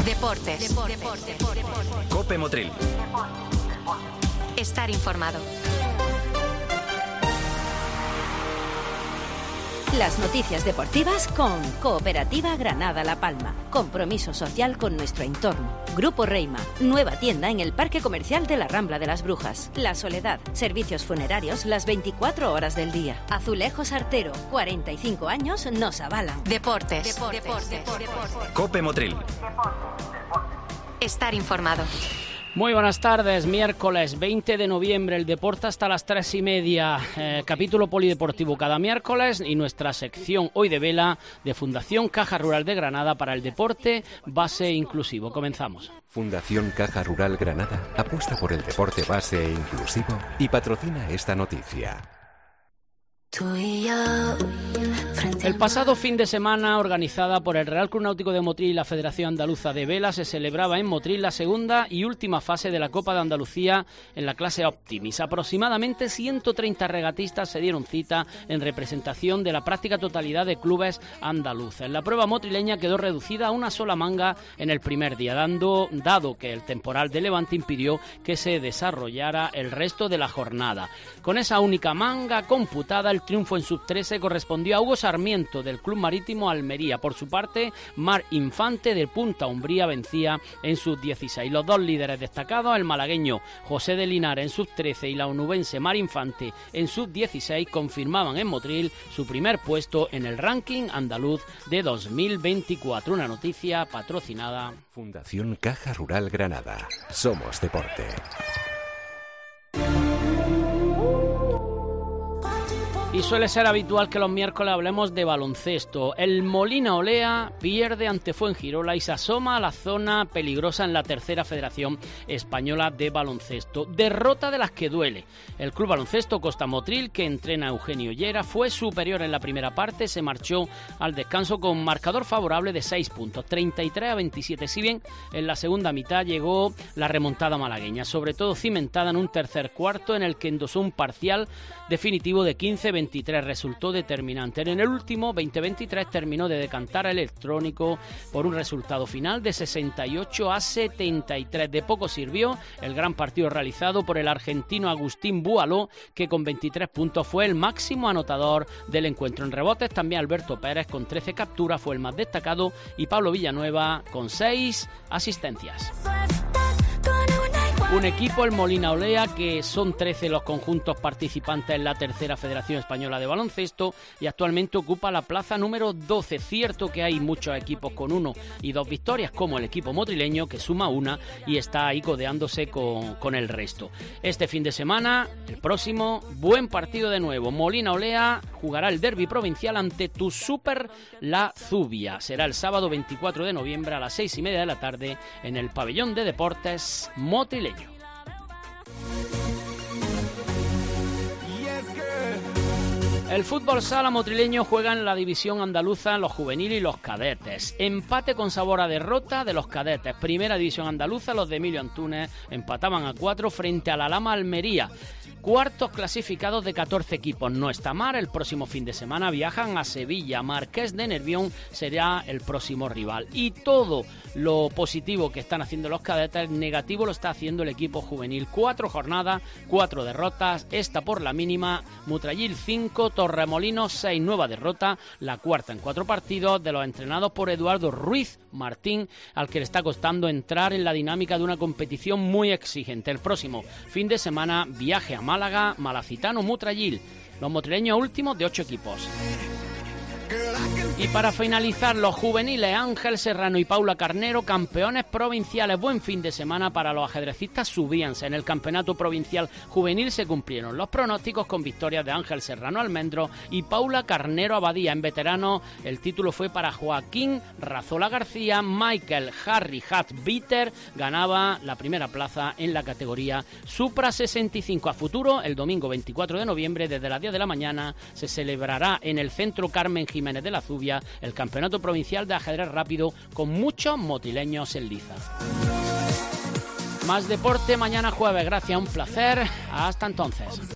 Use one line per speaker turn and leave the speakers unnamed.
Deportes.
Cope Motril.
Estar informado.
Las noticias deportivas con Cooperativa Granada La Palma. Compromiso social con nuestro entorno. Grupo Reima. Nueva tienda en el Parque Comercial de la Rambla de las Brujas. La Soledad. Servicios funerarios las 24 horas del día. Azulejos Artero. 45 años nos avalan.
Deportes.
Cope Motril.
Estar informado.
Muy buenas tardes, miércoles 20 de noviembre, el deporte hasta las 3:30, capítulo polideportivo cada miércoles y nuestra sección hoy de vela de Fundación Caja Rural de Granada para el deporte base e inclusivo. Comenzamos.
Fundación Caja Rural Granada apuesta por el deporte base e inclusivo y patrocina esta noticia.
El pasado fin de semana, organizada por el Real Club Náutico de Motril y la Federación Andaluza de Vela, se celebraba en Motril la segunda y última fase de la Copa de Andalucía en la clase Optimis. Aproximadamente 130 regatistas se dieron cita en representación de la práctica totalidad de clubes andaluces. La prueba motrileña quedó reducida a una sola manga en el primer día, dado que el temporal de Levante impidió que se desarrollara el resto de la jornada. Con esa única manga computada, el triunfo en sub-13 correspondió a Hugo Sarmiento del Club Marítimo Almería. Por su parte, Mar Infante del Punta Umbría vencía en sub-16. Los dos líderes destacados, el malagueño José de Linares en sub-13 y la onubense Mar Infante en sub-16, confirmaban en Motril su primer puesto en el ranking andaluz de 2024. Una noticia patrocinada.
Fundación Caja Rural Granada. Somos deporte.
Y suele ser habitual que los miércoles hablemos de baloncesto. El Molina Olea pierde ante Fuengirola y se asoma a la zona peligrosa en la tercera Federación Española de Baloncesto. Derrota de las que duele. El Club Baloncesto Costa Motril, que entrena a Eugenio Llera, fue superior en la primera parte, se marchó al descanso con marcador favorable de 6 puntos, 33-27. Si bien en la segunda mitad llegó la remontada malagueña, sobre todo cimentada en un tercer cuarto en el que endosó un parcial definitivo de 15-23, resultó determinante. En el último, 20-23, terminó de decantar a Electrónico por un resultado final de 68-73. De poco sirvió el gran partido realizado por el argentino Agustín Bualó, que con 23 puntos fue el máximo anotador del encuentro. En rebotes también Alberto Pérez con 13 capturas fue el más destacado y Pablo Villanueva con 6 asistencias. Un equipo, el Molina Olea, que son 13 los conjuntos participantes en la tercera Federación Española de Baloncesto y actualmente ocupa la plaza número 12. Cierto que hay muchos equipos con 1 y 2 victorias, como el equipo motrileño, que suma 1 y está ahí codeándose con el resto. Este fin de semana, el próximo, buen partido de nuevo. Molina Olea jugará el derbi provincial ante Tu Super La Zubia. Será el sábado 24 de noviembre a las 6:30 de la tarde en el pabellón de deportes motrileño. El fútbol sala motrileño juega en la división andaluza los juveniles y los cadetes. Empate con sabor a derrota de los cadetes. Primera división andaluza, los de Emilio Antúnez empataban a 4 frente a la Lama Almería. Cuartos clasificados de 14 equipos. No está mal. El próximo fin de semana viajan a Sevilla. Marqués de Nervión será el próximo rival. Y todo lo positivo que están haciendo los cadetes, negativo lo está haciendo el equipo juvenil. 4 jornadas, 4 derrotas. Esta por la mínima. Mutrayil 5, Torremolinos 6, nueva derrota. La cuarta en 4 partidos de los entrenados por Eduardo Ruiz Martín, al que le está costando entrar en la dinámica de una competición muy exigente. El próximo fin de semana viaje a Málaga, Malacitano, Mutrayil. Los motrileños últimos de 8 equipos. Y para finalizar, los juveniles Ángel Serrano y Paula Carnero, campeones provinciales. Buen fin de semana para los ajedrecistas subienses. En el campeonato provincial juvenil se cumplieron los pronósticos con victorias de Ángel Serrano Almendro y Paula Carnero Abadía. En veteranos, el título fue para Joaquín Razola García. Michael Harry Hatt-Bitter ganaba la primera plaza en la categoría Supra 65. A futuro, el domingo 24 de noviembre, desde las 10 de la mañana, se celebrará en el Centro Carmen Jiménez de la Zubia el campeonato provincial de ajedrez rápido con muchos motrileños en liza. Más deporte mañana jueves. Gracias, un placer. Hasta entonces.